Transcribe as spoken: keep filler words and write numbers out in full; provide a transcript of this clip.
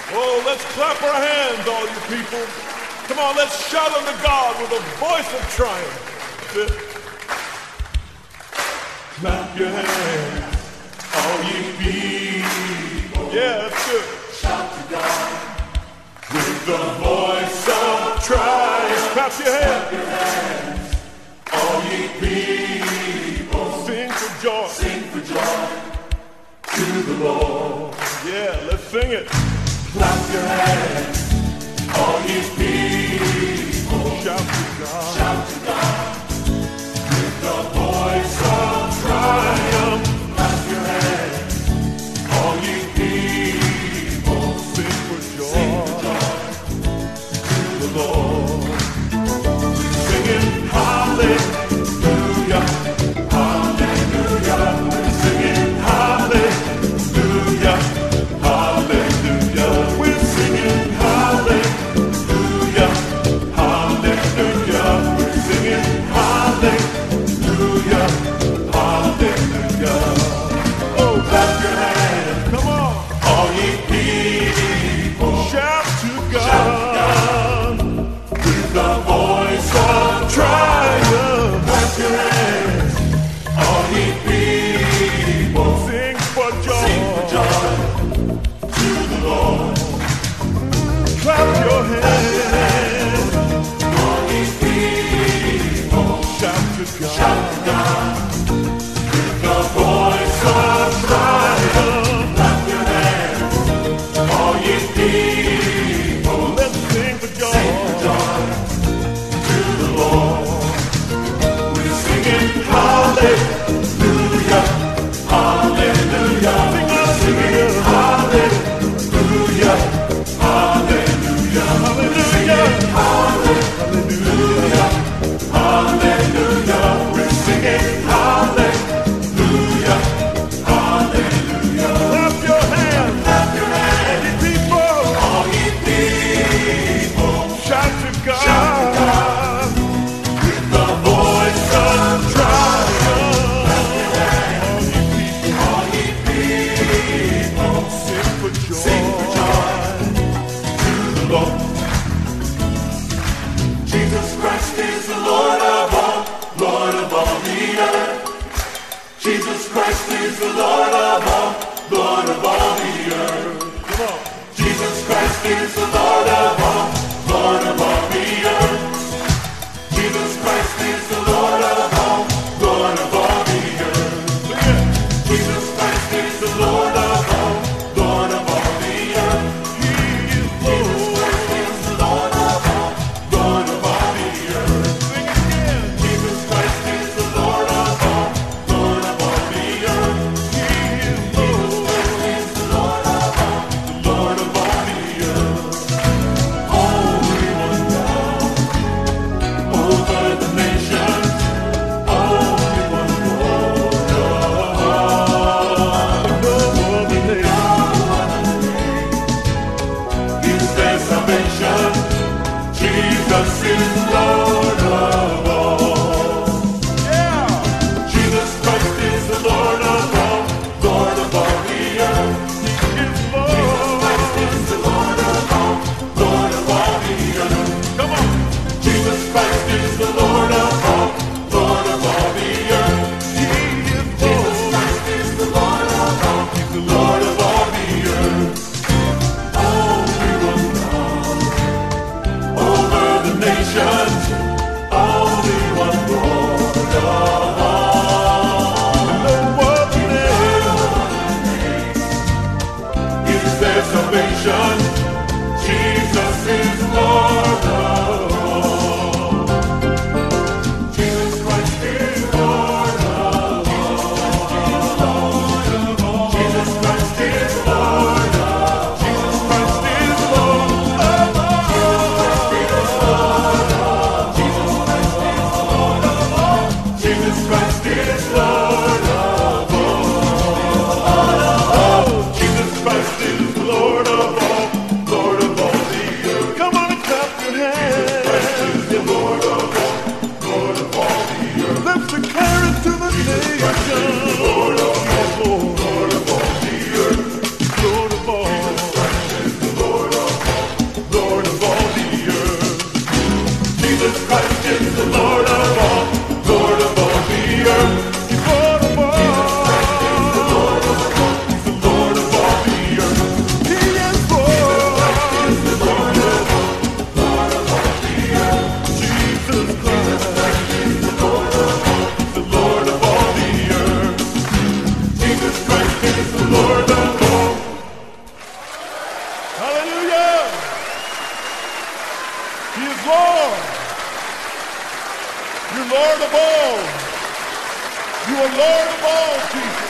Oh, let's clap our hands, all you people. Come on, let's shout unto God with a voice of triumph. That's it. Clap your hands, all ye people. Yeah, that's good. Shout to God with the voice of triumph. Clap your hands. Clap your hands, all ye people. Sing for joy. Sing for joy to the Lord. Yeah, let's sing it. Clap your hands, all ye people. Shout to God. Shout to God with the voice of triumph. Clap your hands, all ye people. Sing for joy, Sing for joy to the Lord. We're singing hallelujah, hallelujah. We're singing hallelujah, hallelujah. We're singing hallelujah, hallelujah. We're singing hallelujah, hallelujah. Oh, clap your hands, come on. all ye people. Shout to God. Shout to God with the voice of triumph. Clap your hands, all ye people. Sing for joy. Sing for joy to the Lord. Clap your Clap your hands. hands, all ye people. Shout to God. Shout to God with the voice of triumph. Clap your hands, all ye people. Let's sing for joy. Sing for joy to the Lord. We're singing hallelujah, hallelujah. We're singing hallelujah, hallelujah. We're singing hallelujah, hallelujah. We're singing hallelujah, hallelujah. Clap your hands. Clap your hands, Any people. all ye people. Shout to God. Shout to God with the voice of triumph. All ye people, Sing for joy. sing for joy to the Lord. Jesus Christ is the Lord of all, Lord of all the earth. Jesus Christ is the Lord of all, Lord of all the earth. Come on. Jesus Christ is the Lord of all, Lord of all the earth. Jesus Christ is the Lord of all, Lord of all the earth. Sing it. Jesus Christ is the Lord of all, Lord of all the earth. He is Jesus Lord. Christ is the Lord of all, Lord of all the earth. Sing it again. Jesus Christ is the Lord of all, Lord of all the earth. He is Jesus Lord. Christ is the Lord of all, Lord of all the earth. Holy One God, over the nations. Holy One Lord of all. No other name. No other name is there salvation. Jesus is Lord of all. Yeah. Jesus Christ is the Lord of all, Lord of all the earth. He is Jesus Lord. Christ is the Lord of all, Lord of all the earth. Come on. Jesus Christ is the Lord of all, Lord of all the earth. He is Jesus Lord. Christ is the Lord of all, He's the Lord Lord. of all the earth. Holy One God, over the nations. Only one Lord of all. No other name. Is there salvation? Jesus is Lord of all. Jesus Christ is Lord of all. Jesus Christ is Lord. You're Lord of all. You are Lord of all, Jesus.